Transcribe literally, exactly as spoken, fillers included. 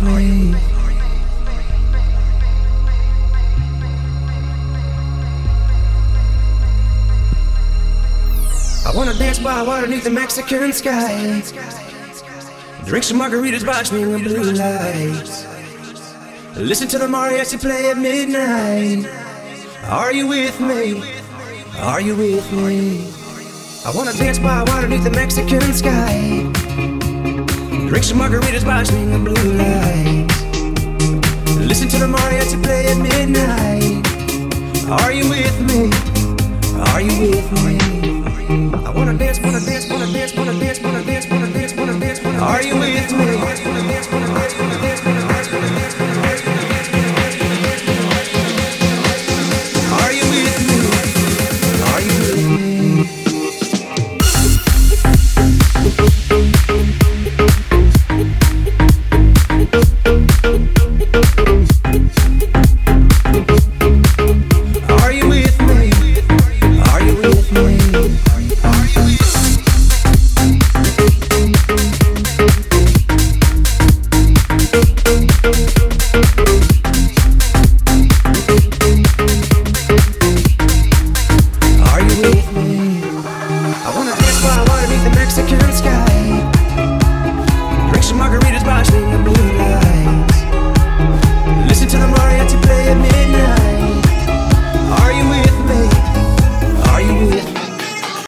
me? I wanna dance by water beneath the Mexican sky. Drink some margaritas by swinging blue lights. Listen to the mariachi play at midnight. Are you with me? Are you with me? I wanna dance by water beneath the Mexican sky. Drink some margaritas by swinging blue lights. Listen to the mariachi play at midnight. Are you with me? Are you with me? I wanna dance